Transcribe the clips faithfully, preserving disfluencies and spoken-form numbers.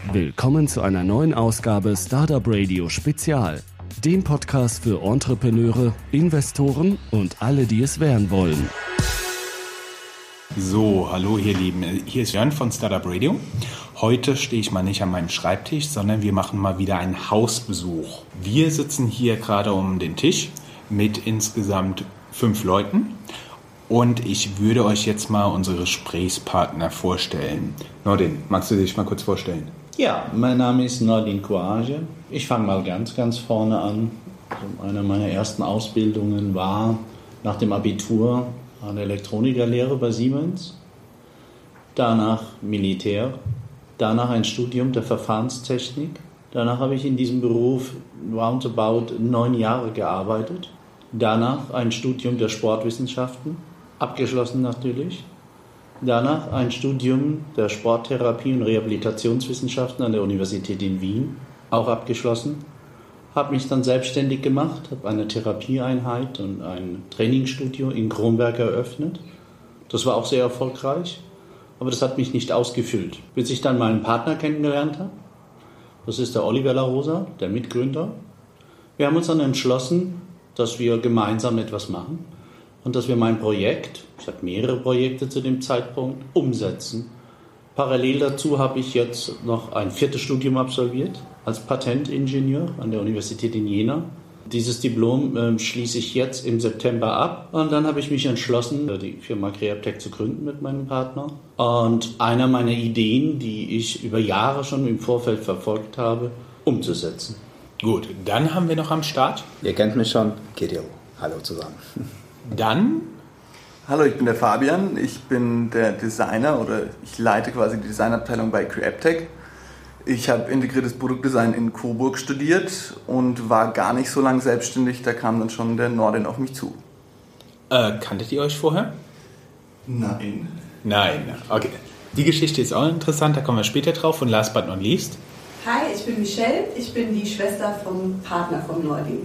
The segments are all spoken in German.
Willkommen zu einer neuen Ausgabe Startup Radio Spezial, dem Podcast für Entrepreneure, Investoren und alle, die es werden wollen. So, hallo ihr Lieben, hier ist Jörn von Startup Radio. Heute stehe ich mal nicht an meinem Schreibtisch, sondern wir machen mal wieder einen Hausbesuch. Wir sitzen hier gerade um den Tisch mit insgesamt fünf Leuten und ich würde euch jetzt mal unsere Gesprächspartner vorstellen. Nordin, magst du dich mal kurz vorstellen? Ja, mein Name ist Nordin Kouage. Ich fange mal ganz, ganz vorne an. Also eine meiner ersten Ausbildungen war nach dem Abitur eine Elektronikerlehre bei Siemens, danach Militär, danach ein Studium der Verfahrenstechnik. Danach habe ich in diesem Beruf roundabout neun Jahre gearbeitet. Danach ein Studium der Sportwissenschaften, abgeschlossen natürlich. Danach ein Studium der Sporttherapie und Rehabilitationswissenschaften an der Universität in Wien, auch abgeschlossen. Habe mich dann selbstständig gemacht, habe eine Therapieeinheit und ein Trainingsstudio in Kronberg eröffnet. Das war auch sehr erfolgreich, aber das hat mich nicht ausgefüllt, bis ich dann meinen Partner kennengelernt habe. Das ist der Oliver La Rosa, der Mitgründer. Wir haben uns dann entschlossen, dass wir gemeinsam etwas machen und dass wir mein Projekt, ich hatte mehrere Projekte zu dem Zeitpunkt, umsetzen. Parallel dazu habe ich jetzt noch ein viertes Studium absolviert als Patentingenieur an der Universität in Jena. Dieses Diplom äh, schließe ich jetzt im September ab und dann habe ich mich entschlossen, die Firma Creaptech zu gründen mit meinem Partner. Und einer meiner Ideen, die ich über Jahre schon im Vorfeld verfolgt habe, umzusetzen. Gut, dann haben wir noch am Start. Ihr kennt mich schon, Kirill. Hallo zusammen. Dann... Hallo, ich bin der Fabian, ich bin der Designer oder ich leite quasi die Designabteilung bei Creaptech. Ich habe integriertes Produktdesign in Coburg studiert und war gar nicht so lange selbstständig, da kam dann schon der Nordin auf mich zu. Äh, kanntet ihr euch vorher? Nein. Nein, okay. Die Geschichte ist auch interessant, da kommen wir später drauf und last but not least. Hi, ich bin Michelle, ich bin die Schwester vom Partner von Nordin.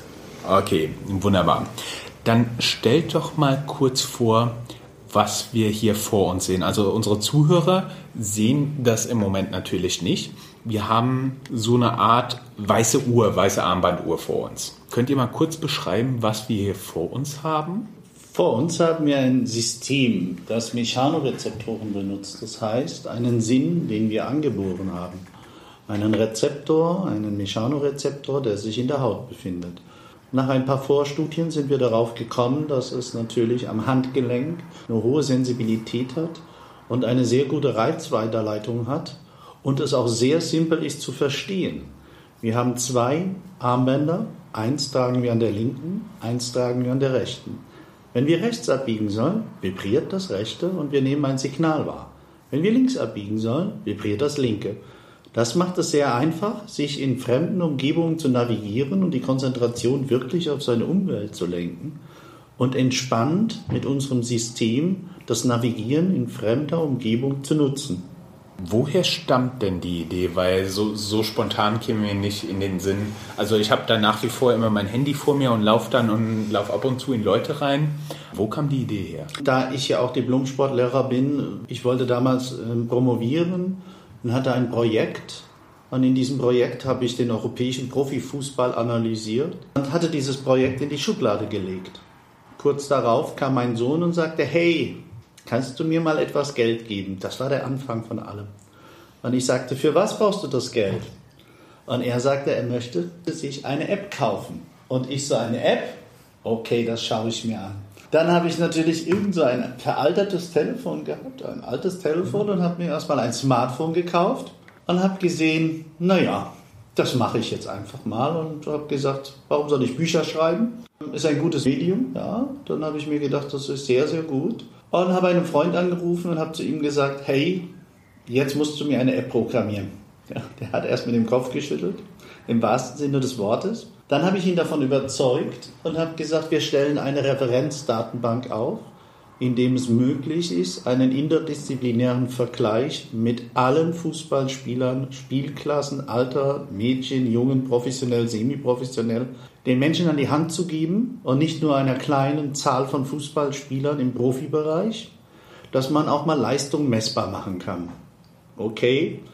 Okay, wunderbar. Dann stellt doch mal kurz vor, was wir hier vor uns sehen. Also unsere Zuhörer sehen das im Moment natürlich nicht. Wir haben so eine Art weiße Uhr, weiße Armbanduhr vor uns. Könnt ihr mal kurz beschreiben, was wir hier vor uns haben? Vor uns haben wir ein System, das Mechanorezeptoren benutzt. Das heißt, einen Sinn, den wir angeboren haben. Einen Rezeptor, einen Mechanorezeptor, der sich in der Haut befindet. Nach ein paar Vorstudien sind wir darauf gekommen, dass es natürlich am Handgelenk eine hohe Sensibilität hat und eine sehr gute Reizweiterleitung hat und es auch sehr simpel ist zu verstehen. Wir haben zwei Armbänder, eins tragen wir an der linken, eins tragen wir an der rechten. Wenn wir rechts abbiegen sollen, vibriert das rechte und wir nehmen ein Signal wahr. Wenn wir links abbiegen sollen, vibriert das linke. Das macht es sehr einfach, sich in fremden Umgebungen zu navigieren und die Konzentration wirklich auf seine Umwelt zu lenken und entspannt mit unserem System das Navigieren in fremder Umgebung zu nutzen. Woher stammt denn die Idee? Weil so, so spontan käme mir nicht in den Sinn. Also ich habe da nach wie vor immer mein Handy vor mir und laufe dann und laufe ab und zu in Leute rein. Wo kam die Idee her? Da ich ja auch Diplom-Sportlehrer bin, ich wollte damals äh, promovieren und hatte ein Projekt und in diesem Projekt habe ich den europäischen Profifußball analysiert und hatte dieses Projekt in die Schublade gelegt. Kurz darauf kam mein Sohn und sagte, hey, kannst du mir mal etwas Geld geben? Das war der Anfang von allem. Und ich sagte, für was brauchst du das Geld? Und er sagte, er möchte sich eine App kaufen. Und ich so, eine App? Okay, das schaue ich mir an. Dann habe ich natürlich irgend so ein veraltertes Telefon gehabt, ein altes Telefon und habe mir erstmal ein Smartphone gekauft und habe gesehen, naja, das mache ich jetzt einfach mal und habe gesagt, warum soll ich Bücher schreiben? Ist ein gutes Medium, ja. Dann habe ich mir gedacht, das ist sehr, sehr gut und habe einen Freund angerufen und habe zu ihm gesagt, hey, jetzt musst du mir eine App programmieren. Ja, der hat erst mit dem Kopf geschüttelt, im wahrsten Sinne des Wortes. Dann habe ich ihn davon überzeugt und habe gesagt, wir stellen eine Referenzdatenbank auf, in dem es möglich ist, einen interdisziplinären Vergleich mit allen Fußballspielern, Spielklassen, Alter, Mädchen, Jungen, professionell, semi-professionell, den Menschen an die Hand zu geben und nicht nur einer kleinen Zahl von Fußballspielern im Profibereich, dass man auch mal Leistung messbar machen kann. Okay,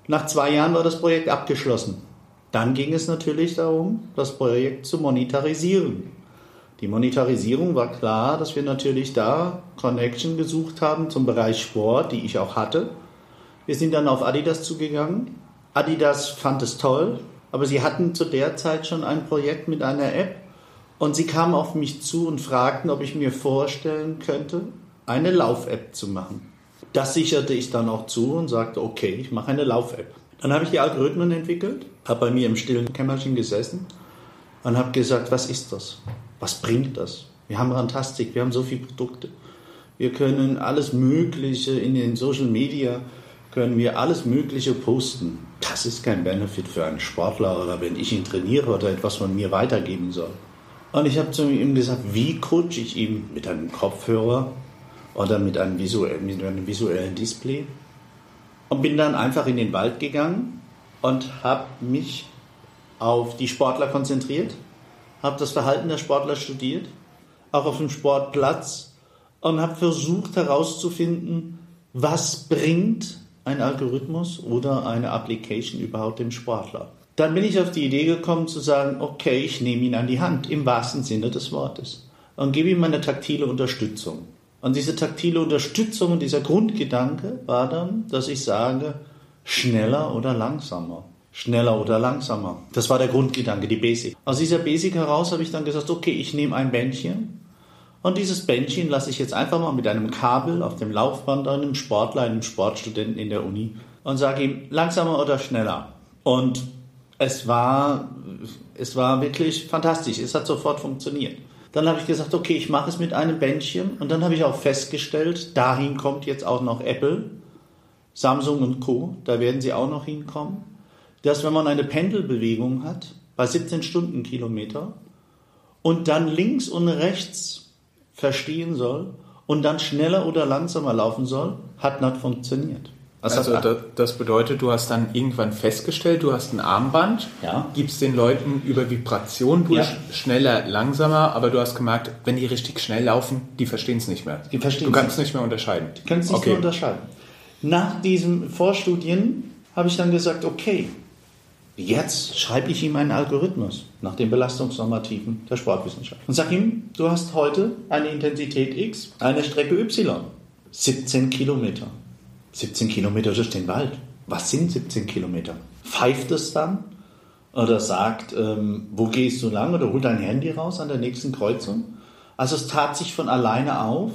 Nach zwei Jahren war das Projekt abgeschlossen. Dann ging es natürlich darum, das Projekt zu monetarisieren. Die Monetarisierung war klar, dass wir natürlich da Connection gesucht haben zum Bereich Sport, die ich auch hatte. Wir sind dann auf Adidas zugegangen. Adidas fand es toll, aber sie hatten zu der Zeit schon ein Projekt mit einer App und sie kamen auf mich zu und fragten, ob ich mir vorstellen könnte, eine Lauf-App zu machen. Das sicherte ich dann auch zu und sagte, okay, ich mache eine Lauf-App. Dann habe ich die Algorithmen entwickelt, habe bei mir im stillen Kämmerchen gesessen und habe gesagt, was ist das? Was bringt das? Wir haben Rantastic, wir haben so viele Produkte. Wir können alles Mögliche in den Social Media, können wir alles Mögliche posten. Das ist kein Benefit für einen Sportler oder wenn ich ihn trainiere oder etwas von mir weitergeben soll. Und ich habe zu ihm gesagt, wie coache ich ihn mit einem Kopfhörer oder mit einem visuellen, mit einem visuellen Display? Und bin dann einfach in den Wald gegangen und habe mich auf die Sportler konzentriert, habe das Verhalten der Sportler studiert, auch auf dem Sportplatz und habe versucht herauszufinden, was bringt ein Algorithmus oder eine Application überhaupt dem Sportler. Dann bin ich auf die Idee gekommen zu sagen, okay, ich nehme ihn an die Hand, im wahrsten Sinne des Wortes, und gebe ihm eine taktile Unterstützung. Und diese taktile Unterstützung und dieser Grundgedanke war dann, dass ich sage, schneller oder langsamer. Schneller oder langsamer. Das war der Grundgedanke, die Basic. Aus dieser Basic heraus habe ich dann gesagt, okay, ich nehme ein Bändchen und dieses Bändchen lasse ich jetzt einfach mal mit einem Kabel auf dem Laufband einem Sportler, einem Sportstudenten in der Uni und sage ihm, langsamer oder schneller. Und es war, es war wirklich fantastisch. Es hat sofort funktioniert. Dann habe ich gesagt, okay, ich mache es mit einem Bändchen und dann habe ich auch festgestellt, dahin kommt jetzt auch noch Apple, Samsung und Co., da werden sie auch noch hinkommen, dass wenn man eine Pendelbewegung hat, bei siebzehn Stundenkilometer und dann links und rechts verstehen soll und dann schneller oder langsamer laufen soll, hat nicht funktioniert. Das also das, das bedeutet, du hast dann irgendwann festgestellt, du hast ein Armband, ja. gibst den Leuten über Vibration durch, ja. schneller, langsamer, aber du hast gemerkt, wenn die richtig schnell laufen, die verstehen es nicht mehr. Die verstehen du kannst nicht mehr unterscheiden. Du kannst nicht okay. mehr unterscheiden. Nach diesen Vorstudien habe ich dann gesagt, okay, jetzt schreibe ich ihm einen Algorithmus nach den Belastungsnormativen der Sportwissenschaft und sage ihm, du hast heute eine Intensität X, eine Strecke Y, siebzehn Kilometer. siebzehn Kilometer durch den Wald. Was sind siebzehn Kilometer? Pfeift es dann oder sagt, ähm, wo gehst du lang oder hol dein Handy raus an der nächsten Kreuzung? Also es tat sich von alleine auf,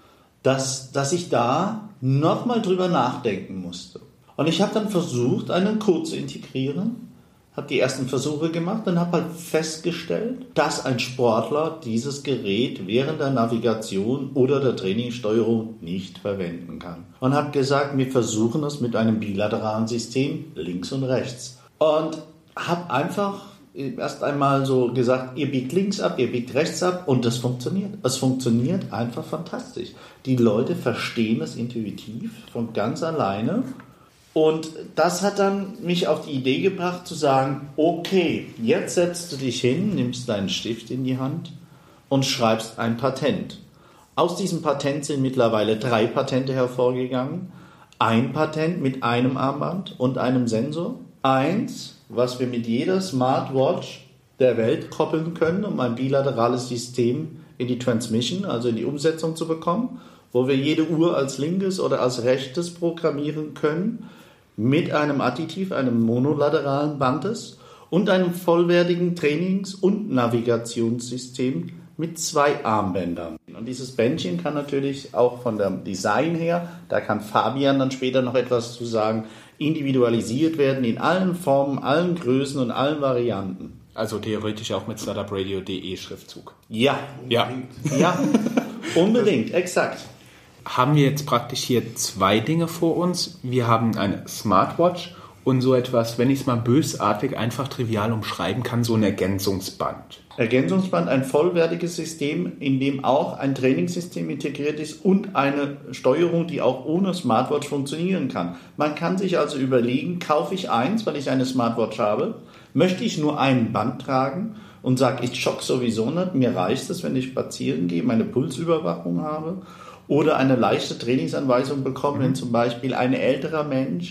dass, dass ich da nochmal drüber nachdenken musste. Und ich habe dann versucht, einen Code zu integrieren, habe die ersten Versuche gemacht und habe halt festgestellt, dass ein Sportler dieses Gerät während der Navigation oder der Trainingssteuerung nicht verwenden kann. Und habe gesagt, wir versuchen es mit einem bilateralen System links und rechts. Und habe einfach erst einmal so gesagt, ihr biegt links ab, ihr biegt rechts ab und das funktioniert. Es funktioniert einfach fantastisch. Die Leute verstehen es intuitiv von ganz alleine. Und das hat dann mich auf die Idee gebracht zu sagen, okay, jetzt setzt du dich hin, nimmst deinen Stift in die Hand und schreibst ein Patent. Aus diesem Patent sind mittlerweile drei Patente hervorgegangen. Ein Patent mit einem Armband und einem Sensor. Eins, was wir mit jeder Smartwatch der Welt koppeln können, um ein bilaterales System in die Transmission, also in die Umsetzung zu bekommen, wo wir jede Uhr als linkes oder als rechtes programmieren können, mit einem Additiv, einem monolateralen Bandes und einem vollwertigen Trainings- und Navigationssystem mit zwei Armbändern. Und dieses Bändchen kann natürlich auch von dem Design her, da kann Fabian dann später noch etwas zu sagen, individualisiert werden in allen Formen, allen Größen und allen Varianten. Also theoretisch auch mit startupradio punkt de Schriftzug. Ja. Ja. Ja, unbedingt, exakt. Haben wir jetzt praktisch hier zwei Dinge vor uns. Wir haben eine Smartwatch und so etwas, wenn ich es mal bösartig, einfach trivial umschreiben kann, so ein Ergänzungsband. Ergänzungsband, ein vollwertiges System, in dem auch ein Trainingssystem integriert ist und eine Steuerung, die auch ohne Smartwatch funktionieren kann. Man kann sich also überlegen, kaufe ich eins, weil ich eine Smartwatch habe, möchte ich nur ein Band tragen und sage, ich jogge sowieso nicht, mir reicht es, wenn ich spazieren gehe, meine Pulsüberwachung habe, oder eine leichte Trainingsanweisung bekommen, wenn zum Beispiel ein älterer Mensch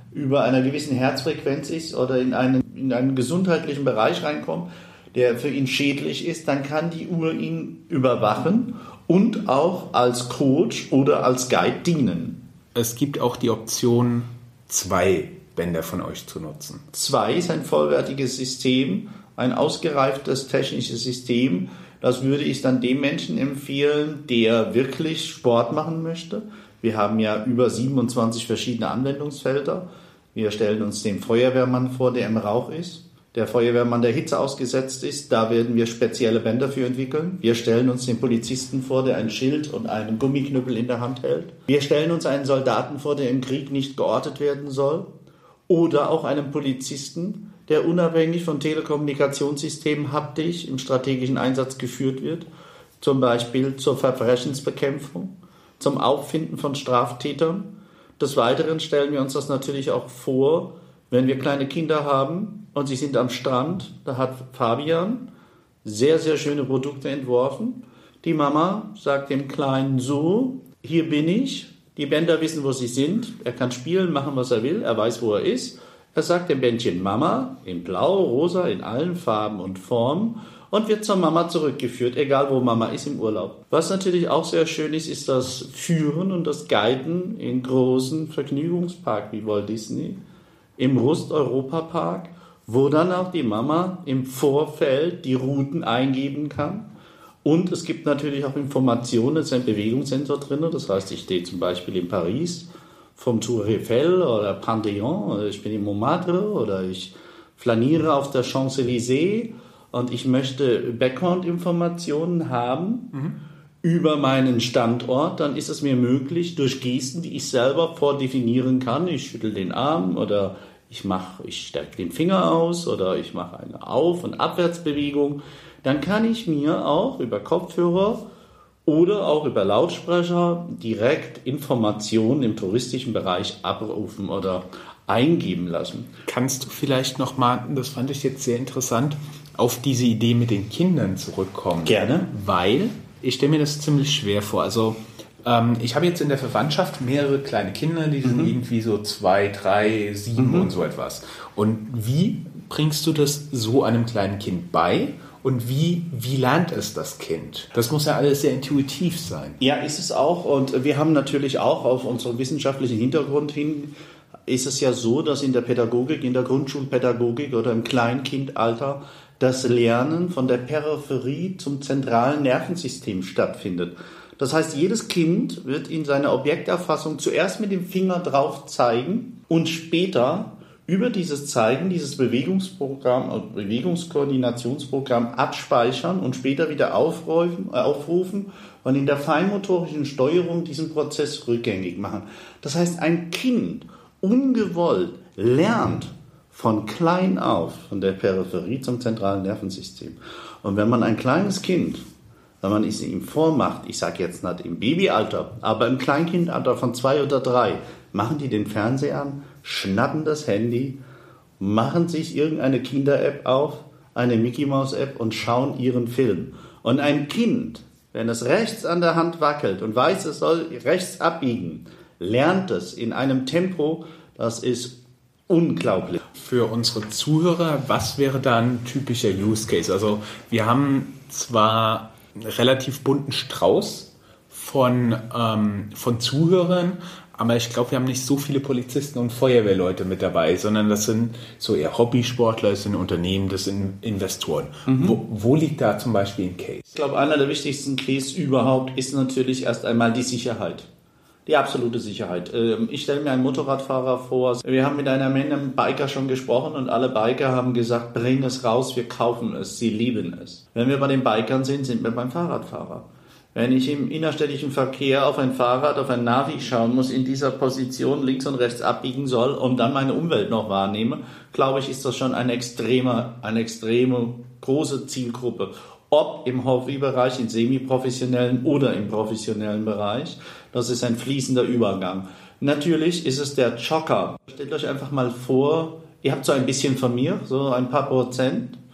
über einer gewissen Herzfrequenz ist oder in einen, in einen gesundheitlichen Bereich reinkommt, der für ihn schädlich ist, dann kann die Uhr ihn überwachen und auch als Coach oder als Guide dienen. Es gibt auch die Option, zwei Bänder von euch zu nutzen. Zwei ist ein vollwertiges System, ein ausgereiftes technisches System. Das würde ich dann dem Menschen empfehlen, der wirklich Sport machen möchte. Wir haben ja über siebenundzwanzig verschiedene Anwendungsfelder. Wir stellen uns den Feuerwehrmann vor, der im Rauch ist. Der Feuerwehrmann, der Hitze ausgesetzt ist, da werden wir spezielle Bänder für entwickeln. Wir stellen uns den Polizisten vor, der ein Schild und einen Gummiknüppel in der Hand hält. Wir stellen uns einen Soldaten vor, der im Krieg nicht geortet werden soll. Oder auch einen Polizisten, der unabhängig von Telekommunikationssystemen haptisch im strategischen Einsatz geführt wird. Zum Beispiel zur Verbrechensbekämpfung, zum Auffinden von Straftätern. Des Weiteren stellen wir uns das natürlich auch vor, wenn wir kleine Kinder haben und sie sind am Strand, da hat Fabian sehr, sehr schöne Produkte entworfen. Die Mama sagt dem Kleinen so, hier bin ich, die Bänder wissen, wo sie sind, er kann spielen, machen, was er will, er weiß, wo er ist. Er sagt dem Bändchen Mama in blau, rosa, in allen Farben und Formen und wird zur Mama zurückgeführt, egal wo Mama ist im Urlaub. Was natürlich auch sehr schön ist, ist das Führen und das Guiden in großen Vergnügungsparks wie Walt Disney, im Rust-Europa-Park, wo dann auch die Mama im Vorfeld die Routen eingeben kann. Und es gibt natürlich auch Informationen, es ist ein Bewegungssensor drin. Das heißt, ich stehe zum Beispiel in Paris vom Tour Eiffel oder Pantheon, oder ich bin in Montmartre oder ich flaniere auf der Champs-Élysées und ich möchte Background-Informationen haben mhm. über meinen Standort, dann ist es mir möglich, durch Gesten, die ich selber vordefinieren kann, ich schüttel den Arm oder ich mache, ich strecke den Finger aus oder ich mache eine Auf- und Abwärtsbewegung, dann kann ich mir auch über Kopfhörer oder auch über Lautsprecher direkt Informationen im touristischen Bereich abrufen oder eingeben lassen. Kannst du vielleicht nochmal, das fand ich jetzt sehr interessant, auf diese Idee mit den Kindern zurückkommen? Gerne. Weil ich stelle mir das ziemlich schwer vor. Also ähm, ich habe jetzt in der Verwandtschaft mehrere kleine Kinder, die sind mhm. irgendwie so zwei, drei, sieben mhm. und so etwas. Und wie bringst du das so einem kleinen Kind bei? Und wie, wie lernt es das Kind? Das muss ja alles sehr intuitiv sein. Ja, ist es auch. Und wir haben natürlich auch auf unseren wissenschaftlichen Hintergrund hin, ist es ja so, dass in der Pädagogik, in der Grundschulpädagogik oder im Kleinkindalter das Lernen von der Peripherie zum zentralen Nervensystem stattfindet. Das heißt, jedes Kind wird in seiner Objekterfassung zuerst mit dem Finger drauf zeigen und später über dieses Zeigen, dieses Bewegungsprogramm, Bewegungskoordinationsprogramm abspeichern und später wieder aufrufen, äh, aufrufen und in der feinmotorischen Steuerung diesen Prozess rückgängig machen. Das heißt, ein Kind ungewollt lernt von klein auf, von der Peripherie zum zentralen Nervensystem. Und wenn man ein kleines Kind, wenn man es ihm vormacht, ich sage jetzt nicht im Babyalter, aber im Kleinkindalter von zwei oder drei, machen die den Fernseher an, schnappen das Handy, machen sich irgendeine Kinder-App auf, eine Mickey-Maus-App und schauen ihren Film. Und ein Kind, wenn es rechts an der Hand wackelt und weiß, es soll rechts abbiegen, lernt es in einem Tempo, das ist unglaublich. Für unsere Zuhörer, was wäre da ein typischer Use Case? Also wir haben zwar einen relativ bunten Strauß von, ähm, von Zuhörern, aber ich glaube, wir haben nicht so viele Polizisten und Feuerwehrleute mit dabei, sondern das sind so eher Hobbysportler, das sind Unternehmen, das sind Investoren. Mhm. Wo, wo liegt da zum Beispiel ein Case? Ich glaube, einer der wichtigsten Cases überhaupt ist natürlich erst einmal die Sicherheit. Die absolute Sicherheit. Ich stelle mir einen Motorradfahrer vor. Wir haben mit einer Menge Biker schon gesprochen und alle Biker haben gesagt, bring es raus, wir kaufen es, sie lieben es. Wenn wir bei den Bikern sind, sind wir beim Fahrradfahrer. Wenn ich im innerstädtischen Verkehr auf ein Fahrrad, auf ein Navi schauen muss, in dieser Position links und rechts abbiegen soll und dann meine Umwelt noch wahrnehme, glaube ich, ist das schon eine extreme, eine extreme große Zielgruppe. Ob im Hobbybereich, im semi-professionellen oder im professionellen Bereich, das ist ein fließender Übergang. Natürlich ist es der Jogger. Stellt euch einfach mal vor, ihr habt so ein bisschen von mir, so ein paar Prozent,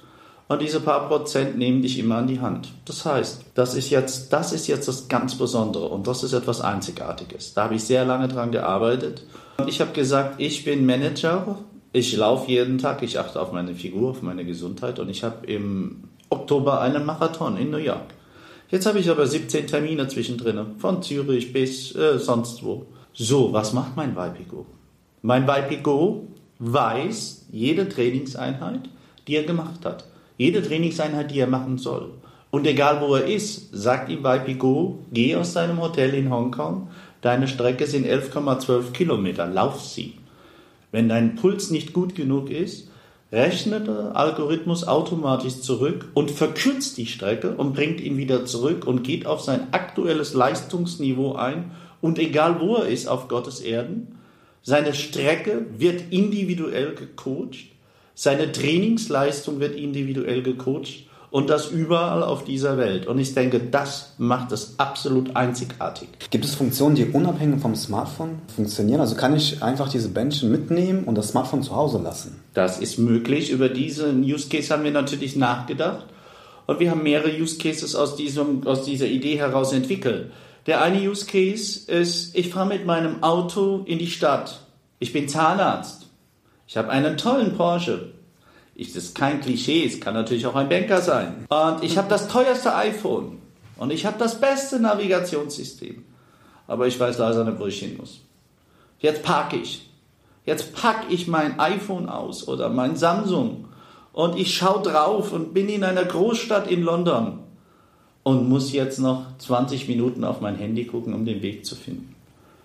Und diese paar Prozent nehmen dich immer an die Hand. Das heißt, das ist jetzt, das ist jetzt das ganz Besondere und das ist etwas Einzigartiges. Da habe ich sehr lange dran gearbeitet. Und ich habe gesagt, ich bin Manager, ich laufe jeden Tag, ich achte auf meine Figur, auf meine Gesundheit und ich habe im Oktober einen Marathon in New York. Jetzt habe ich aber siebzehn Termine zwischendrin, von Zürich bis äh, sonst wo. So, was macht mein Weipigo? Mein Weipigo weiß jede Trainingseinheit, die er gemacht hat. Jede Trainingseinheit, die er machen soll. Und egal wo er ist, sagt ihm Weipigo, geh aus deinem Hotel in Hongkong, deine Strecke sind elf Komma zwölf Kilometer, lauf sie. Wenn dein Puls nicht gut genug ist, rechnet der Algorithmus automatisch zurück und verkürzt die Strecke und bringt ihn wieder zurück und geht auf sein aktuelles Leistungsniveau ein. Und egal wo er ist auf Gottes Erden, seine Strecke wird individuell gecoacht, seine Trainingsleistung wird individuell gecoacht und das überall auf dieser Welt. Und ich denke, das macht es absolut einzigartig. Gibt es Funktionen, die unabhängig vom Smartphone funktionieren? Also kann ich einfach diese Bändchen mitnehmen und das Smartphone zu Hause lassen? Das ist möglich. Über diesen Use Case haben wir natürlich nachgedacht. Und wir haben mehrere Use Cases aus, diesem, aus dieser Idee heraus entwickelt. Der eine Use Case ist, ich fahre mit meinem Auto in die Stadt. Ich bin Zahnarzt. Ich habe einen tollen Porsche. Ich, das ist kein Klischee, es kann natürlich auch ein Banker sein. Und ich habe das teuerste iPhone. Und ich habe das beste Navigationssystem. Aber ich weiß leider nicht, wo ich hin muss. Jetzt parke ich. Jetzt packe ich mein iPhone aus oder mein Samsung. Und ich schaue drauf und bin in einer Großstadt in London. Und muss jetzt noch zwanzig Minuten auf mein Handy gucken, um den Weg zu finden.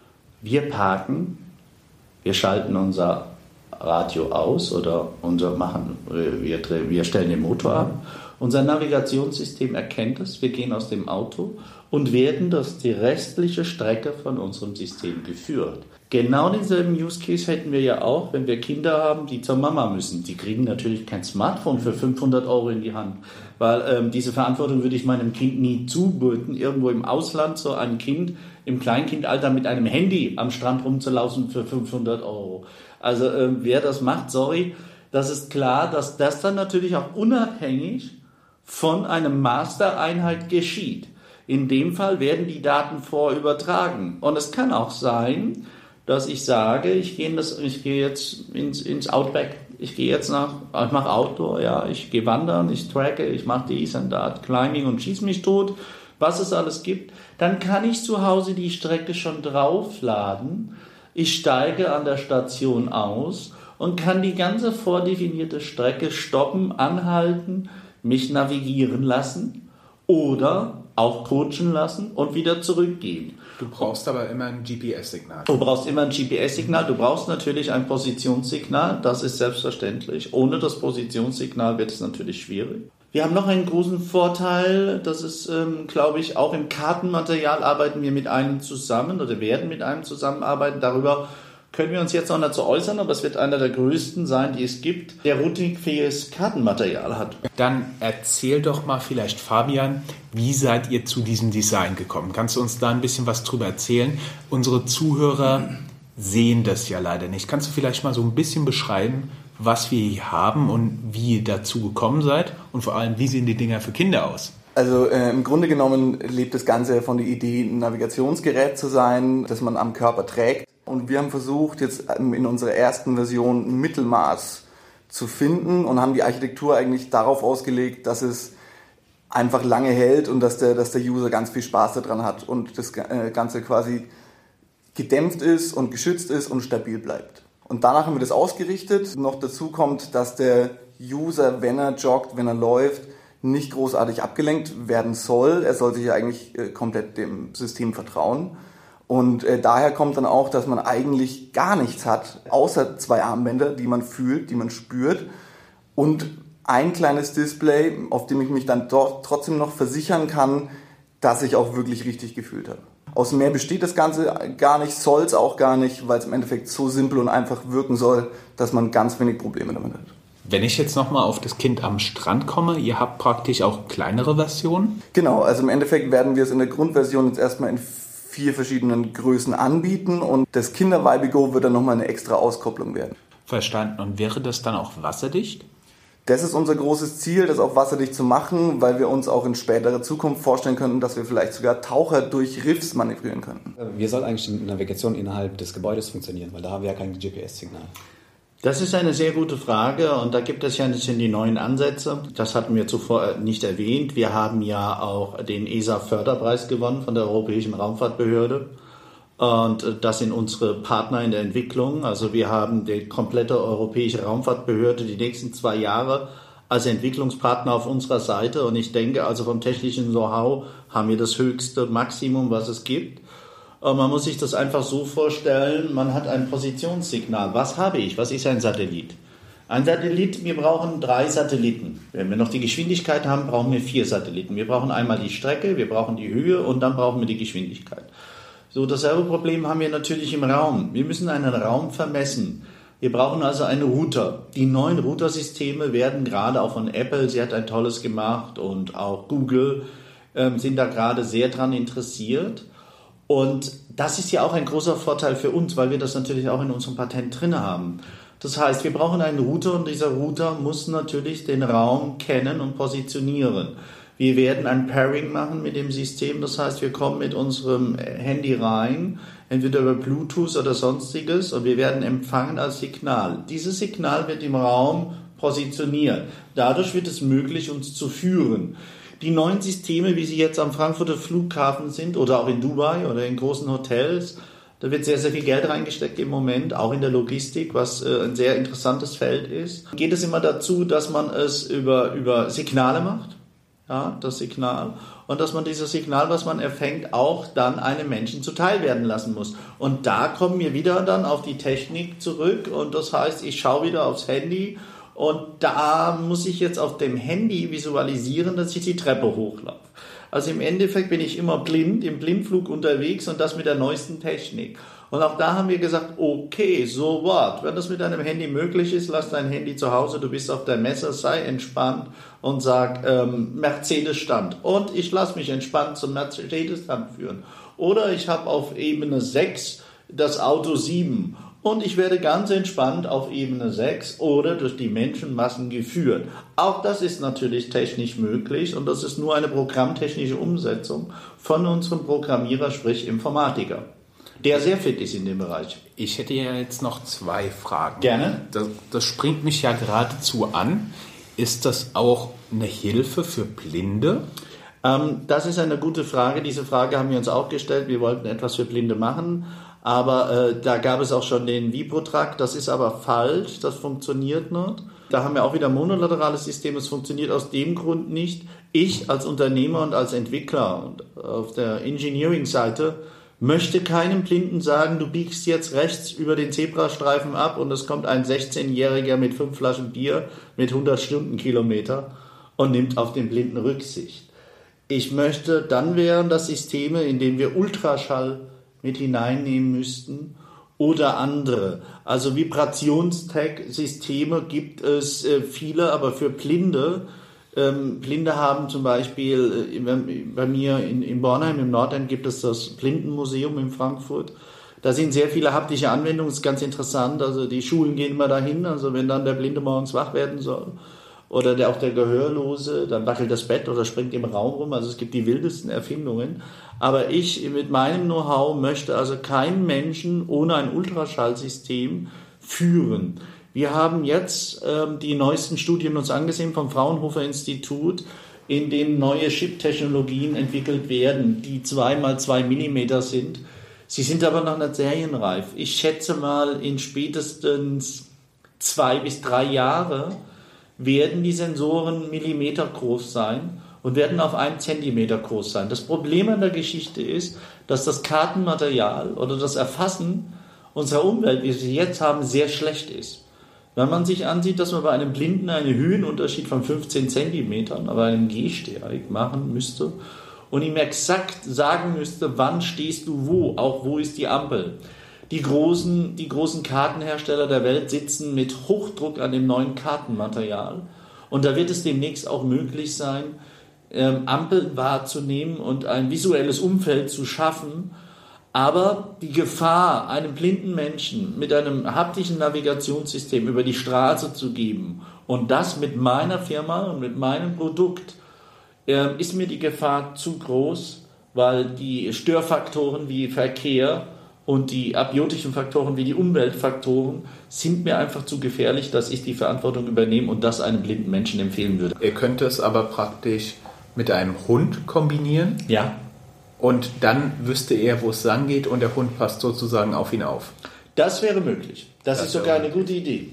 Wir parken, wir schalten unser Radio aus oder unser machen, wir, wir stellen den Motor ab. Unser Navigationssystem erkennt es, wir gehen aus dem Auto und werden durch die restliche Strecke von unserem System geführt. Genau denselben Use Case hätten wir ja auch, wenn wir Kinder haben, die zur Mama müssen. Die kriegen natürlich kein Smartphone für fünfhundert Euro in die Hand, weil ähm, diese Verantwortung würde ich meinem Kind nie zumuten, irgendwo im Ausland so ein Kind im Kleinkindalter mit einem Handy am Strand rumzulaufen für fünfhundert Euro. Also äh, wer das macht, sorry, das ist klar, dass das dann natürlich auch unabhängig von einer Mastereinheit geschieht. In dem Fall werden die Daten vorübertragen. Und es kann auch sein, dass ich sage, ich gehe, in das, ich gehe jetzt ins, ins Outback, ich gehe jetzt nach, ich mache Outdoor, ja, ich gehe wandern, ich tracke, ich mache dies und das, Climbing und schieß mich tot, was es alles gibt. Dann kann ich zu Hause die Strecke schon draufladen. Ich steige an der Station aus und kann die ganze vordefinierte Strecke stoppen, anhalten, mich navigieren lassen oder auch coachen lassen und wieder zurückgehen. Du brauchst aber immer ein G P S-Signal. Du brauchst immer ein G P S-Signal, du brauchst natürlich ein Positionssignal, das ist selbstverständlich. Ohne das Positionssignal wird es natürlich schwierig. Wir haben noch einen großen Vorteil, das ist, ähm, glaube ich, auch im Kartenmaterial arbeiten wir mit einem zusammen oder werden mit einem zusammenarbeiten. Darüber können wir uns jetzt noch nicht so äußern, aber es wird einer der größten sein, die es gibt, der routingfähiges Kartenmaterial hat. Dann erzähl doch mal vielleicht, Fabian, wie seid ihr zu diesem Design gekommen? Kannst du uns da ein bisschen was drüber erzählen? Unsere Zuhörer sehen das ja leider nicht. Kannst du vielleicht mal so ein bisschen beschreiben, was wir hier haben und wie ihr dazu gekommen seid? Und vor allem, wie sehen die Dinger für Kinder aus? Also äh, im Grunde genommen lebt das Ganze von der Idee, ein Navigationsgerät zu sein, das man am Körper trägt. Und wir haben versucht, jetzt in unserer ersten Version ein Mittelmaß zu finden und haben die Architektur eigentlich darauf ausgelegt, dass es einfach lange hält und dass der, dass der User ganz viel Spaß daran hat und das Ganze quasi gedämpft ist und geschützt ist und stabil bleibt. Und danach haben wir das ausgerichtet. Noch dazu kommt, dass der User, wenn er joggt, wenn er läuft, nicht großartig abgelenkt werden soll. Er soll sich eigentlich komplett dem System vertrauen. Und äh, daher kommt dann auch, dass man eigentlich gar nichts hat, außer zwei Armbänder, die man fühlt, die man spürt und ein kleines Display, auf dem ich mich dann dort trotzdem noch versichern kann, dass ich auch wirklich richtig gefühlt habe. Aus mehr besteht das Ganze gar nicht, soll es auch gar nicht, weil es im Endeffekt so simpel und einfach wirken soll, dass man ganz wenig Probleme damit hat. Wenn ich jetzt nochmal auf das Kind am Strand komme, ihr habt praktisch auch kleinere Versionen? Genau, also im Endeffekt werden wir es in der Grundversion jetzt erstmal in vier verschiedenen Größen anbieten und das Kinder-Weibigo wird dann nochmal eine extra Auskopplung werden. Verstanden. Und wäre das dann auch wasserdicht? Das ist unser großes Ziel, das auch wasserdicht zu machen, weil wir uns auch in späterer Zukunft vorstellen könnten, dass wir vielleicht sogar Taucher durch Riffs manövrieren könnten. Wie soll eigentlich die Navigation innerhalb des Gebäudes funktionieren? Weil da haben wir ja kein G P S-Signal. Das ist eine sehr gute Frage und da gibt es ja ein bisschen die neuen Ansätze. Das hatten wir zuvor nicht erwähnt. Wir haben ja auch den E S A-Förderpreis gewonnen von der Europäischen Raumfahrtbehörde. Und das sind unsere Partner in der Entwicklung. Also wir haben die komplette Europäische Raumfahrtbehörde die nächsten zwei Jahre als Entwicklungspartner auf unserer Seite. Und ich denke, also vom technischen Know-how haben wir das höchste Maximum, was es gibt. Und man muss sich das einfach so vorstellen, man hat ein Positionssignal. Was habe ich? Was ist ein Satellit? Ein Satellit, wir brauchen drei Satelliten. Wenn wir noch die Geschwindigkeit haben, brauchen wir vier Satelliten. Wir brauchen einmal die Strecke, wir brauchen die Höhe und dann brauchen wir die Geschwindigkeit. So, dasselbe Problem haben wir natürlich im Raum. Wir müssen einen Raum vermessen. Wir brauchen also einen Router. Die neuen Routersysteme werden gerade auch von Apple, sie hat ein tolles gemacht, und auch Google ähm, sind da gerade sehr dran interessiert. Und das ist ja auch ein großer Vorteil für uns, weil wir das natürlich auch in unserem Patent drin haben. Das heißt, wir brauchen einen Router und dieser Router muss natürlich den Raum kennen und positionieren. Wir werden ein Pairing machen mit dem System, das heißt, wir kommen mit unserem Handy rein, entweder über Bluetooth oder sonstiges, und wir werden empfangen als Signal. Dieses Signal wird im Raum positioniert. Dadurch wird es möglich, uns zu führen. Die neuen Systeme, wie sie jetzt am Frankfurter Flughafen sind oder auch in Dubai oder in großen Hotels, da wird sehr, sehr viel Geld reingesteckt im Moment, auch in der Logistik, was äh, ein sehr interessantes Feld ist. Geht es immer dazu, dass man es über, über Signale macht? Ja, das Signal. Und dass man dieses Signal, was man empfängt, auch dann einem Menschen zuteil werden lassen muss. Und da kommen wir wieder dann auf die Technik zurück. Und das heißt, ich schaue wieder aufs Handy und da muss ich jetzt auf dem Handy visualisieren, dass ich die Treppe hochlaufe. Also im Endeffekt bin ich immer blind, im Blindflug unterwegs, und das mit der neuesten Technik. Und auch da haben wir gesagt, okay, so what? Wenn das mit deinem Handy möglich ist, lass dein Handy zu Hause, du bist auf der Messe, sei entspannt und sag ähm, Mercedes-Stand. Und ich lasse mich entspannt zum Mercedes-Stand führen. Oder ich habe auf Ebene sechs das Auto sieben und ich werde ganz entspannt auf Ebene sechs oder durch die Menschenmassen geführt. Auch das ist natürlich technisch möglich, und das ist nur eine programmtechnische Umsetzung von unserem Programmierer, sprich Informatiker, der sehr fit ist in dem Bereich. Ich hätte ja jetzt noch zwei Fragen. Gerne. Das, das springt mich ja geradezu an. Ist das auch eine Hilfe für Blinde? Ähm, das ist eine gute Frage. Diese Frage haben wir uns auch gestellt. Wir wollten etwas für Blinde machen, aber äh, da gab es auch schon den Vibrotrack. Das ist aber falsch, das funktioniert nicht. Da haben wir auch wieder ein monolaterales System. Es funktioniert aus dem Grund nicht. Ich als Unternehmer und als Entwickler und auf der Engineering-Seite möchte keinem Blinden sagen, du biegst jetzt rechts über den Zebrastreifen ab und es kommt ein sechzehnjähriger mit fünf Flaschen Bier mit hundert Stundenkilometer und nimmt auf den Blinden Rücksicht. Ich möchte, dann wären das Systeme, in denen wir Ultraschall mit hineinnehmen müssten oder andere. Also Vibrationstech-Systeme gibt es äh, viele, aber für Blinde, Ähm, Blinde haben zum Beispiel, äh, bei mir in, in Bornheim im Nordend gibt es das Blindenmuseum in Frankfurt. Da sind sehr viele haptische Anwendungen, das ist ganz interessant. Also die Schulen gehen immer dahin, also wenn dann der Blinde morgens wach werden soll oder der, auch der Gehörlose, dann wackelt das Bett oder springt im Raum rum. Also es gibt die wildesten Erfindungen. Aber ich mit meinem Know-how möchte also keinen Menschen ohne ein Ultraschallsystem führen. Wir haben jetzt ähm, die neuesten Studien uns angesehen vom Fraunhofer Institut, in denen neue Chip-Technologien entwickelt werden, die zwei mal zwei Millimeter sind. Sie sind aber noch nicht serienreif. Ich schätze mal, in spätestens zwei bis drei Jahre werden die Sensoren Millimeter groß sein und werden auf einen Zentimeter groß sein. Das Problem an der Geschichte ist, dass das Kartenmaterial oder das Erfassen unserer Umwelt, wie wir sie jetzt haben, sehr schlecht ist. Wenn man sich ansieht, dass man bei einem Blinden einen Höhenunterschied von fünfzehn Zentimetern, aber einem Gehsteig machen müsste und ihm exakt sagen müsste, wann stehst du wo, auch wo ist die Ampel. Die großen, die großen Kartenhersteller der Welt sitzen mit Hochdruck an dem neuen Kartenmaterial, und da wird es demnächst auch möglich sein, ähm, Ampeln wahrzunehmen und ein visuelles Umfeld zu schaffen, Aber die Gefahr, einem blinden Menschen mit einem haptischen Navigationssystem über die Straße zu geben und das mit meiner Firma und mit meinem Produkt, äh, ist mir die Gefahr zu groß, weil die Störfaktoren wie Verkehr und die abiotischen Faktoren wie die Umweltfaktoren sind mir einfach zu gefährlich, dass ich die Verantwortung übernehme und das einem blinden Menschen empfehlen würde. Ihr könnt es aber praktisch mit einem Hund kombinieren. Ja. Und dann wüsste er, wo es lang geht und der Hund passt sozusagen auf ihn auf. Das wäre möglich. Das, Das ist sogar wäre eine gute Idee.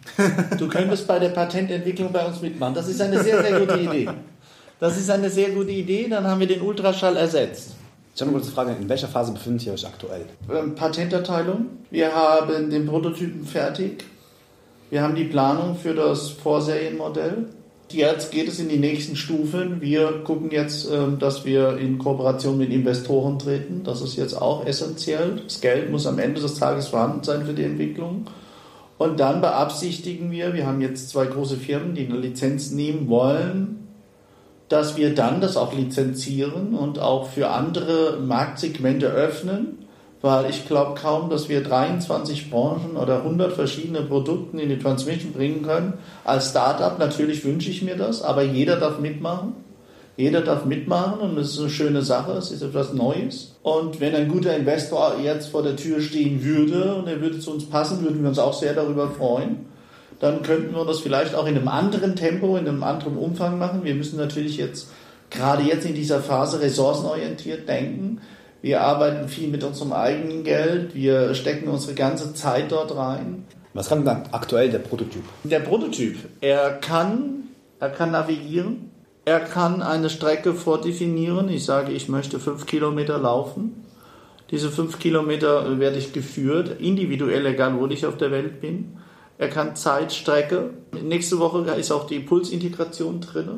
Du könntest bei der Patententwicklung bei uns mitmachen. Das ist eine sehr, sehr gute Idee. Das ist eine sehr gute Idee. Dann haben wir den Ultraschall ersetzt. Ich habe eine kurze Frage. In welcher Phase befindet ihr euch aktuell? Ähm, Patenterteilung. Wir haben den Prototypen fertig. Wir haben die Planung für das Vorserienmodell. Jetzt geht es in die nächsten Stufen. Wir gucken jetzt, dass wir in Kooperation mit Investoren treten. Das ist jetzt auch essentiell. Das Geld muss am Ende des Tages vorhanden sein für die Entwicklung. Und dann beabsichtigen wir, wir haben jetzt zwei große Firmen, die eine Lizenz nehmen wollen, dass wir dann das auch lizenzieren und auch für andere Marktsegmente öffnen. Weil ich glaube kaum, dass wir dreiundzwanzig Branchen oder hundert verschiedene Produkte in die Transmission bringen können. Als Startup natürlich wünsche ich mir das, aber jeder darf mitmachen. Jeder darf mitmachen und das ist eine schöne Sache, es ist etwas Neues. Und wenn ein guter Investor jetzt vor der Tür stehen würde und er würde zu uns passen, würden wir uns auch sehr darüber freuen. Dann könnten wir das vielleicht auch in einem anderen Tempo, in einem anderen Umfang machen. Wir müssen natürlich jetzt, gerade jetzt in dieser Phase, ressourcenorientiert denken. Wir arbeiten viel mit unserem eigenen Geld, wir stecken unsere ganze Zeit dort rein. Was kann dann aktuell der Prototyp? Der Prototyp, er kann, er kann navigieren, er kann eine Strecke vordefinieren. Ich sage, ich möchte fünf Kilometer laufen. Diese fünf Kilometer werde ich geführt, individuell, egal wo ich auf der Welt bin. Er kann Zeitstrecke. Nächste Woche ist auch die Pulsintegration drin.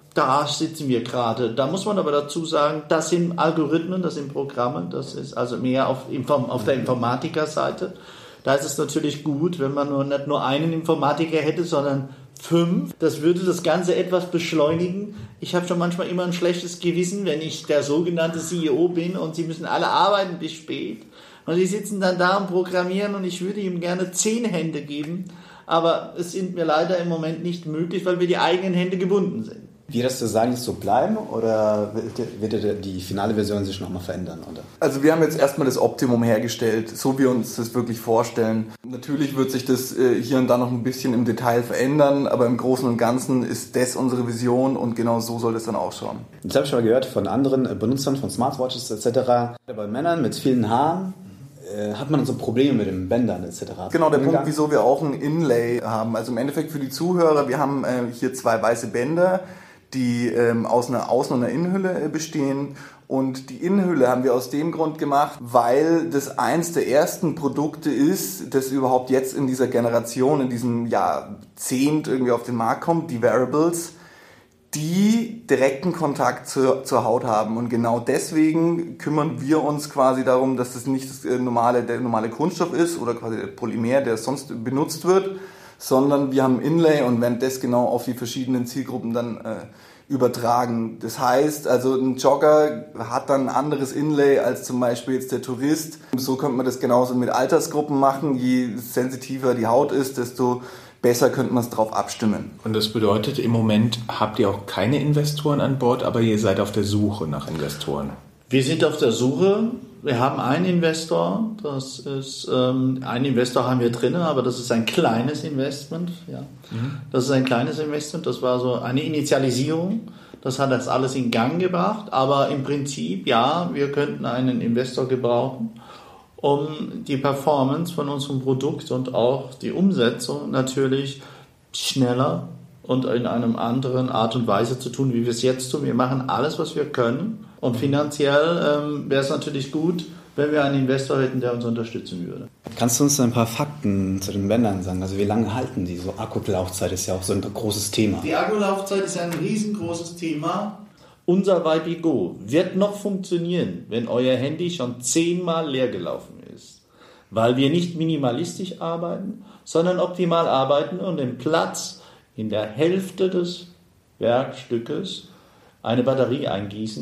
Da sitzen wir gerade. Da muss man aber dazu sagen, das sind Algorithmen, das sind Programme, das ist also mehr auf, auf der Informatikerseite. Da ist es natürlich gut, wenn man nur, nicht nur einen Informatiker hätte, sondern fünf. Das würde das Ganze etwas beschleunigen. Ich habe schon manchmal immer ein schlechtes Gewissen, wenn ich der sogenannte C E O bin und sie müssen alle arbeiten bis spät. Und die sitzen dann da und programmieren und ich würde ihm gerne zehn Hände geben. Aber es sind mir leider im Moment nicht möglich, weil wir die eigenen Hände gebunden sind. Wird das Design jetzt so bleiben oder wird die finale Version sich nochmal verändern? Oder? Also wir haben jetzt erstmal das Optimum hergestellt, so wie wir uns das wirklich vorstellen. Natürlich wird sich das äh, hier und da noch ein bisschen im Detail verändern, aber im Großen und Ganzen ist das unsere Vision und genau so soll das dann ausschauen. Jetzt habe ich mal gehört von anderen Benutzern von Smartwatches et cetera. Bei Männern mit vielen Haaren äh, hat man so Probleme mit den Bändern et cetera. Genau, der Punkt, wieso wir auch ein Inlay haben. Also im Endeffekt für die Zuhörer, wir haben äh, hier zwei weiße Bänder, die ähm, aus einer Außen- und einer Innenhülle äh, bestehen. Und die Innenhülle haben wir aus dem Grund gemacht, weil das eins der ersten Produkte ist, das überhaupt jetzt in dieser Generation, in diesem Jahrzehnt irgendwie auf den Markt kommt, die Wearables, die direkten Kontakt zur, zur Haut haben. Und genau deswegen kümmern wir uns quasi darum, dass das nicht das normale, der normale Kunststoff ist oder quasi der Polymer, der sonst benutzt wird, sondern wir haben Inlay und werden das genau auf die verschiedenen Zielgruppen dann äh, übertragen. Das heißt, also ein Jogger hat dann ein anderes Inlay als zum Beispiel jetzt der Tourist. So könnte man das genauso mit Altersgruppen machen. Je sensitiver die Haut ist, desto besser könnte man es drauf abstimmen. Und das bedeutet, im Moment habt ihr auch keine Investoren an Bord, aber ihr seid auf der Suche nach Investoren. Wir sind auf der Suche. Wir haben einen Investor, das ist, ähm, einen Investor haben wir drin, aber das ist ein kleines Investment. Ja. Mhm. Das ist ein kleines Investment, das war so eine Initialisierung, das hat das alles in Gang gebracht, aber im Prinzip, ja, wir könnten einen Investor gebrauchen, um die Performance von unserem Produkt und auch die Umsetzung natürlich schneller und in einer anderen Art und Weise zu tun, wie wir es jetzt tun. Wir machen alles, was wir können. Und finanziell ähm, wäre es natürlich gut, wenn wir einen Investor hätten, der uns unterstützen würde. Kannst du uns ein paar Fakten zu den Bändern sagen? Also wie lange halten die? So Akkulaufzeit ist ja auch so ein großes Thema. Die Akkulaufzeit ist ein riesengroßes Thema. Unser Vibe-Go wird noch funktionieren, wenn euer Handy schon zehnmal leer gelaufen ist. Weil wir nicht minimalistisch arbeiten, sondern optimal arbeiten und den Platz in der Hälfte des Werkstückes eine Batterie eingießen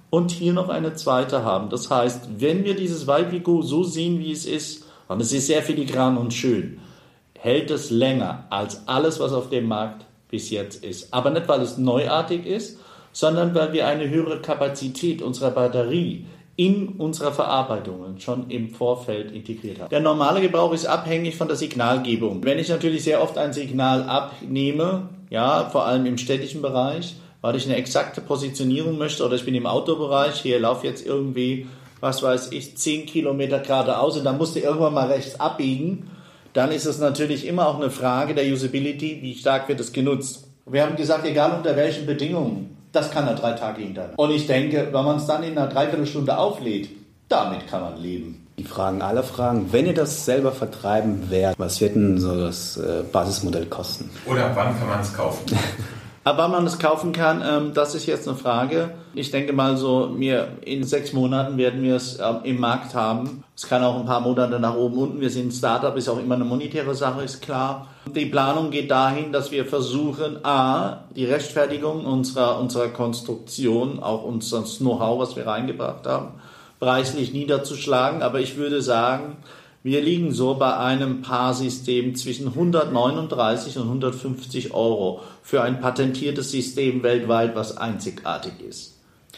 und hier noch eine zweite haben. Das heißt, wenn wir dieses Vipico so sehen, wie es ist, und es ist sehr filigran und schön, hält es länger als alles, was auf dem Markt bis jetzt ist. Aber nicht, weil es neuartig ist, sondern weil wir eine höhere Kapazität unserer Batterie in unserer Verarbeitung schon im Vorfeld integriert haben. Der normale Gebrauch ist abhängig von der Signalgebung. Wenn ich natürlich sehr oft ein Signal abnehme, ja, vor allem im städtischen Bereich, weil ich eine exakte Positionierung möchte oder ich bin im Autobereich, hier laufe jetzt irgendwie, was weiß ich, zehn Kilometer geradeaus und dann musste irgendwann mal rechts abbiegen, dann ist es natürlich immer auch eine Frage der Usability, wie stark wird es genutzt. Wir haben gesagt, egal unter welchen Bedingungen, das kann er drei Tage hinterher. Und ich denke, wenn man es dann in einer Dreiviertelstunde auflädt, damit kann man leben. Die Fragen aller Fragen, wenn ihr das selber vertreiben werdet, was wird denn so das äh, Basismodell kosten? Oder wann kann man es kaufen? Aber wann man es kaufen kann, ähm, das ist jetzt eine Frage. Ich denke mal so, mir in sechs Monaten werden wir es ähm, im Markt haben. Es kann auch ein paar Monate nach oben unten. Wir sind ein Startup, ist auch immer eine monetäre Sache, ist klar. Die Planung geht dahin, dass wir versuchen, a, die Rechtfertigung unserer, unserer Konstruktion, auch unseres Know-how, was wir reingebracht haben, preislich niederzuschlagen. Aber ich würde sagen, wir liegen so bei einem Paarsystem zwischen hundertneununddreißig und hundertfünfzig Euro für ein patentiertes System weltweit, was einzigartig ist.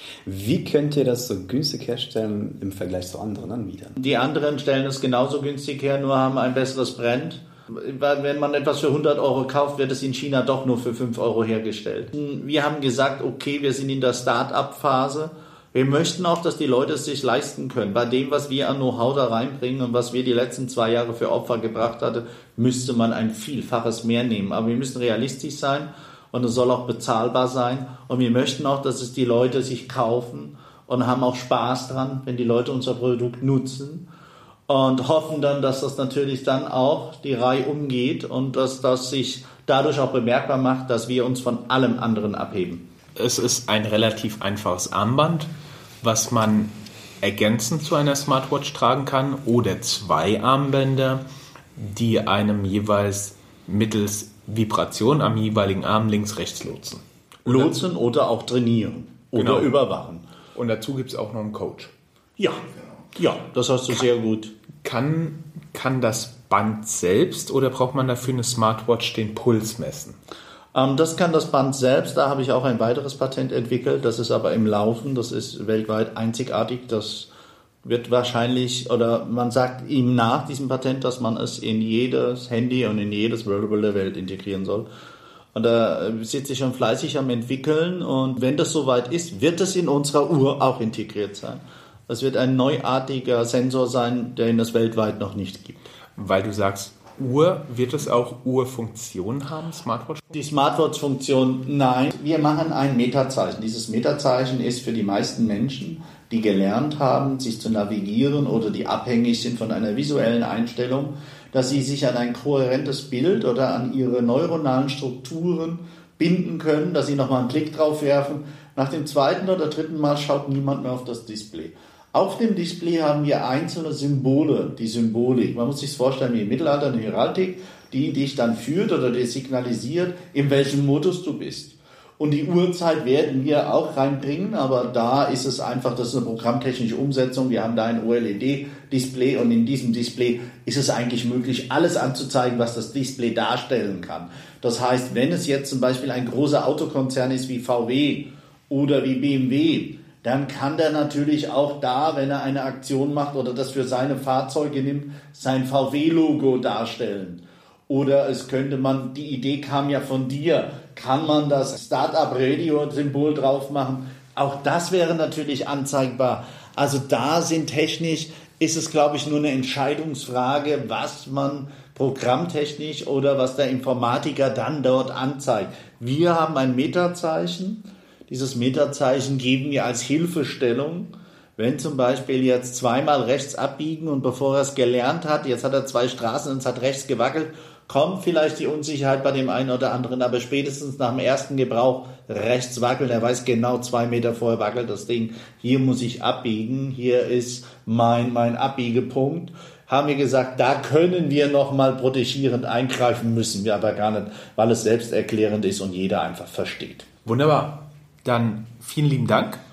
Wie könnt ihr das so günstig herstellen im Vergleich zu anderen Anbietern? Die anderen stellen es genauso günstig her, nur haben ein besseres Brand. Wenn man etwas für hundert Euro kauft, wird es in China doch nur für fünf Euro hergestellt. Wir haben gesagt, okay, wir sind in der Start-up-Phase. Wir möchten auch, dass die Leute es sich leisten können. Bei dem, was wir an Know-how da reinbringen und was wir die letzten zwei Jahre für Opfer gebracht hatten, müsste man ein Vielfaches mehr nehmen. Aber wir müssen realistisch sein und es soll auch bezahlbar sein. Und wir möchten auch, dass es die Leute sich kaufen und haben auch Spaß dran, wenn die Leute unser Produkt nutzen. Und hoffen dann, dass das natürlich dann auch die Reihe umgeht und dass das sich dadurch auch bemerkbar macht, dass wir uns von allem anderen abheben. Es ist ein relativ einfaches Armband, was man ergänzend zu einer Smartwatch tragen kann, oder zwei Armbänder, die einem jeweils mittels Vibration am jeweiligen Arm links-rechts lotsen. Lotsen oder auch trainieren oder Genau. überwachen. Und dazu gibt es auch noch einen Coach. Ja, ja, das hast du sehr gut. Kann, kann das Band selbst oder braucht man dafür eine Smartwatch den Puls messen? Ähm, das kann das Band selbst, da habe ich auch ein weiteres Patent entwickelt, das ist aber im Laufen, das ist weltweit einzigartig, das wird wahrscheinlich, oder man sagt ihm nach diesem Patent, dass man es in jedes Handy und in jedes Wearable der Welt integrieren soll. Und da sitze ich schon fleißig am entwickeln und wenn das soweit ist, wird es in unserer Uhr auch integriert sein. Das wird ein neuartiger Sensor sein, den es weltweit noch nicht gibt. Weil du sagst, Uhr, wird es auch Uhrfunktion haben, Smartwatch? Die Smartwatch-Funktion, nein. Wir machen ein Meterzeichen. Dieses Meterzeichen ist für die meisten Menschen, die gelernt haben, sich zu navigieren oder die abhängig sind von einer visuellen Einstellung, dass sie sich an ein kohärentes Bild oder an ihre neuronalen Strukturen binden können, dass sie nochmal einen Blick drauf werfen. Nach dem zweiten oder dritten Mal schaut niemand mehr auf das Display. Auf dem Display haben wir einzelne Symbole, die Symbolik. Man muss sich vorstellen, wie im Mittelalter eine Heraldik, die dich dann führt oder dir signalisiert, in welchem Modus du bist. Und die Uhrzeit werden wir auch reinbringen, aber da ist es einfach, das ist eine programmtechnische Umsetzung. Wir haben da ein O L E D-Display und in diesem Display ist es eigentlich möglich, alles anzuzeigen, was das Display darstellen kann. Das heißt, wenn es jetzt zum Beispiel ein großer Autokonzern ist wie V W oder wie B M W, dann kann der natürlich auch da, wenn er eine Aktion macht oder das für seine Fahrzeuge nimmt, sein V W-Logo darstellen. Oder es könnte man, die Idee kam ja von dir, kann man das Startup-Radio-Symbol drauf machen. Auch das wäre natürlich anzeigbar. Also da sind technisch, ist es glaube ich nur eine Entscheidungsfrage, was man programmtechnisch oder was der Informatiker dann dort anzeigt. Wir haben ein Meterzeichen. Dieses Meterzeichen geben wir als Hilfestellung. Wenn zum Beispiel jetzt zweimal rechts abbiegen und bevor er es gelernt hat, jetzt hat er zwei Straßen und es hat rechts gewackelt, kommt vielleicht die Unsicherheit bei dem einen oder anderen, aber spätestens nach dem ersten Gebrauch rechts wackeln. Er weiß genau, zwei Meter vorher wackelt das Ding. Hier muss ich abbiegen, hier ist mein, mein Abbiegepunkt. Haben wir gesagt, da können wir nochmal protegierend eingreifen, müssen wir aber gar nicht, weil es selbsterklärend ist und jeder einfach versteht. Wunderbar. Dann vielen lieben Dank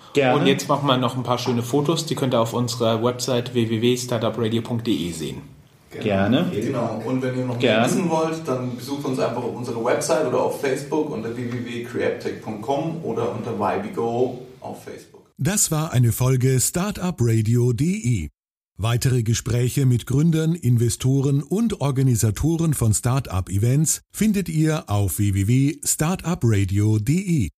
Gerne. Und jetzt machen wir noch ein paar schöne Fotos, die könnt ihr auf unserer Website w w w punkt startup radio punkt d e sehen. Gerne. Genau. Und wenn ihr noch mehr wissen wollt, dann besucht uns einfach auf unserer Website oder auf Facebook unter w w w punkt creaptech punkt com oder unter Y B Go auf Facebook. Das war eine Folge Startup Radio punkt de. Weitere Gespräche mit Gründern, Investoren und Organisatoren von Startup-Events findet ihr auf w w w punkt startup radio punkt de.